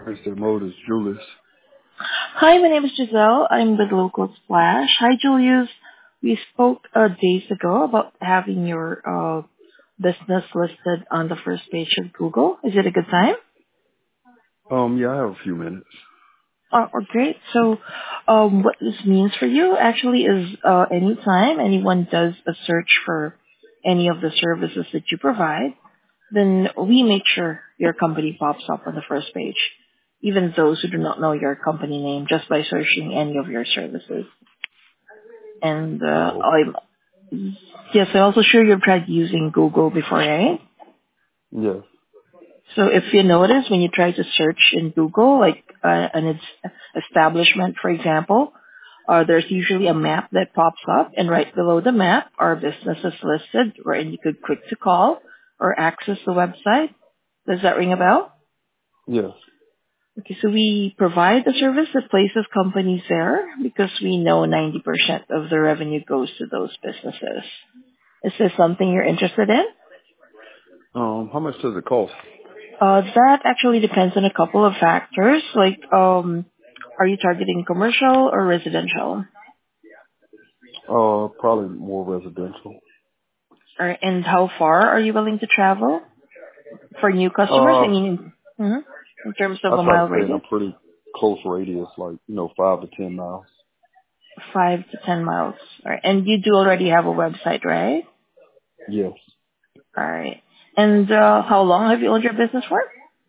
Mr. Motors, Julius. Hi, my name is Giselle. I'm with Local Splash. Hi, Julius. We spoke days ago about having your business listed on the first page of Google. Is it a good time? Yeah, I have a few minutes. Great. So, what this means for you actually is anytime anyone does a search for any of the services that you provide, then we make sure your company pops up on the first page, even those who do not know your company name, just by searching any of your services. And Oh, yes, I'm also sure you've tried using Google before, right? yes. So if you notice when you try to search in Google, like establishment, for example, there's usually a map that pops up, and right below the map are businesses listed where you could click to call or access the website. Does that ring a bell? Yes. Okay, so we provide a service that places companies there because we know 90% of the revenue goes to those businesses. Is this something you're interested in? How much does it cost? That actually depends on a couple of factors, like are you targeting commercial or residential? Probably more residential. And how far are you willing to travel for new customers? I Uh, mean, in terms of I a try to mile stay in a radius, pretty close radius, like, 5 to 10 miles. 5 to 10 miles. All right. And you do already have a website, right? Yes. All right. And how long have you owned your business for?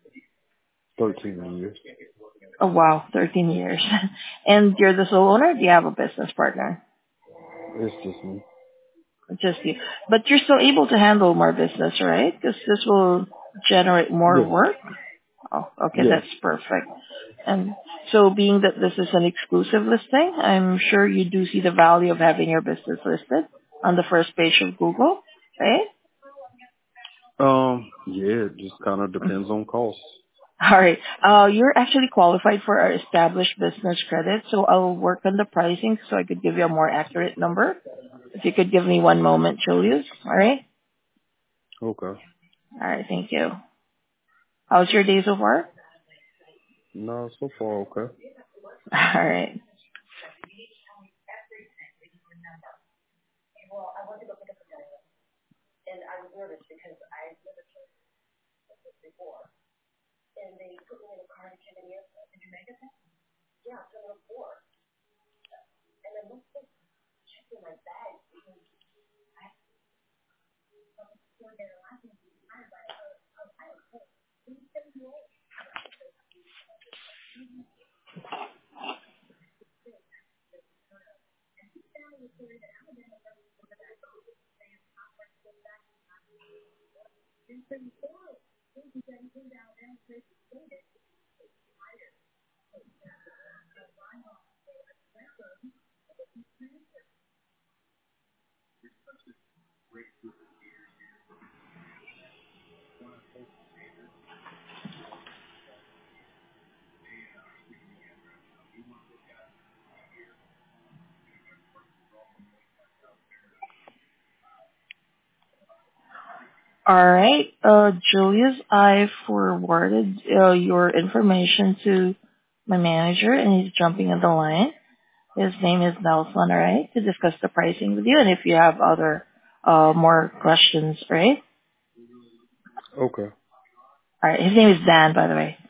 13 years. Oh, wow, 13 years. And you're the sole owner? Do you have a business partner? It's just me. Just you. But you're still able to handle more business, right? Because this will generate more Yes. work. Oh, okay, Yes. that's perfect. And so being that this is an exclusive listing, I'm sure you do see the value of having your business listed on the first page of Google, right? Yeah, it just kind of depends on cost. All right. You're actually qualified for our established business credit, so I'll work on the pricing so I could give you a more accurate number. If you could give me one moment, Julius. All right? Okay. All right, thank you. How's your day so far? No, so far okay. All right. All right, Julius, I forwarded your information to my manager, and he's jumping on the line. His name is Nelson, all right, to discuss the pricing with you, and if you have other more questions, right? Okay. All right, his name is Dan, by the way.